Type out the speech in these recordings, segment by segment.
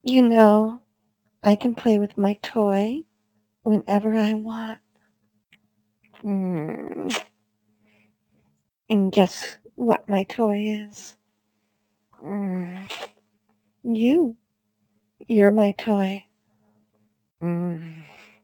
You know, I can play with my toy whenever I want. Mm. And guess what my toy is? Mm. You. You're my toy. Mm.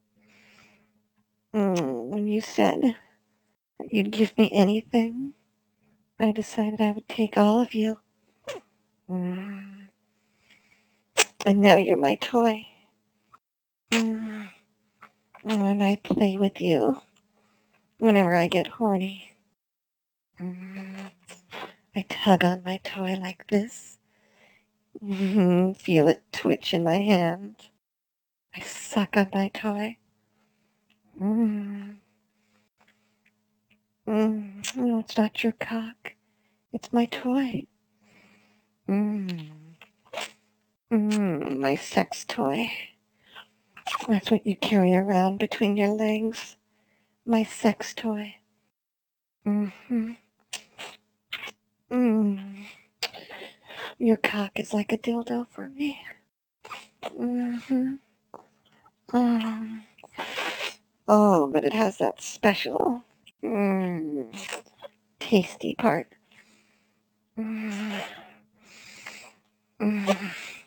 When you said you'd give me anything, I decided I would take all of you. Mm. And now you're my toy. Mm. And I play with you whenever I get horny. Mm. I tug on my toy like this. Feel it twitch in my hand. I suck on my toy. Mm. No, it's not your cock. It's my toy. Mm. My sex toy. That's what you carry around between your legs. My sex toy. Mm-hmm. Mm. Your cock is like a dildo for me. Mm-hmm. Mm. Oh, but it has that special, tasty part. Mm. Mm.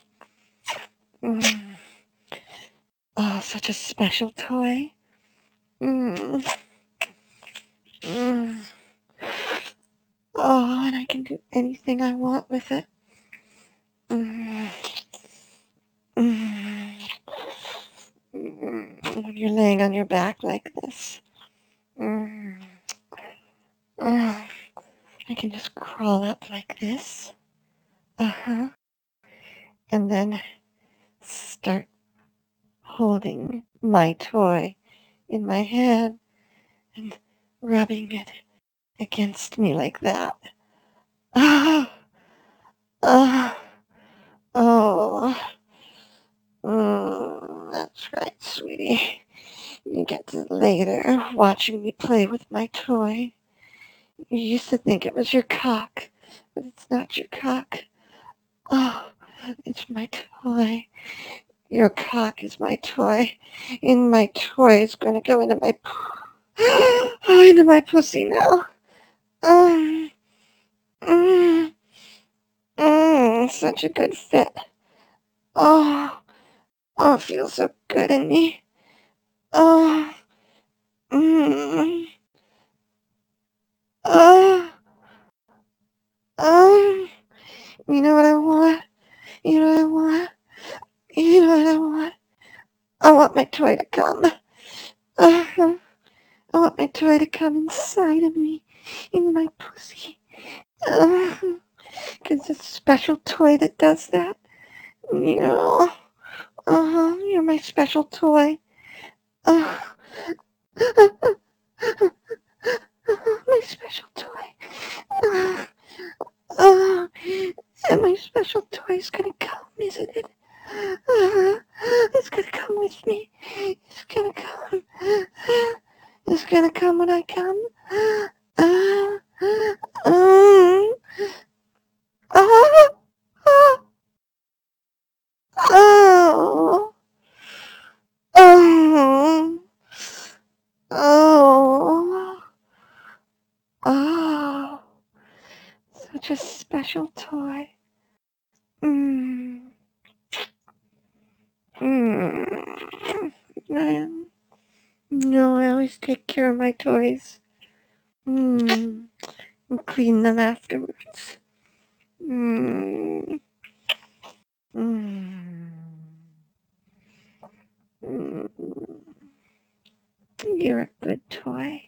Mm. Oh, such a special toy. Mm. Mm. Oh, and I can do anything I want with it. Mm. Mm. When you're laying on your back like this. Mm. Mm. I can just crawl up like this. Uh-huh. And then start holding my toy in my hand and rubbing it against me like that. Ah, ah, oh, that's right, sweetie. You get to lay there watching me play with my toy. You used to think it was your cock, but it's not your cock. Oh, it's my toy. Your cock is my toy. And my toy is going to go into my into my pussy now. Um, mm, such a good fit. Oh, oh, it feels so good in me. Oh, mm, oh, oh. You know what I want? You know what I want? You know what I want? I want my toy to come. I want my toy to come inside of me, in my pussy. Because it's a special toy that does that. You know. You're my special toy. Uh, my special toy. Uh, uh, and my special toy is gonna come, isn't it? It's gonna come with me. It's gonna come. It's gonna come when I come. Uh, um, uh, uh, oh, oh, oh, oh, such a special toy. Mm, mm. No, I always take care of my toys. Mm, and clean them afterwards. Mm, mm, mm. You're a good toy.